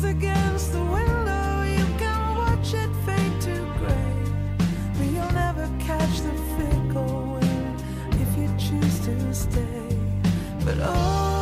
against the window, you can watch it fade to gray, but you'll never catch the fickle wind if you choose to stay. But oh,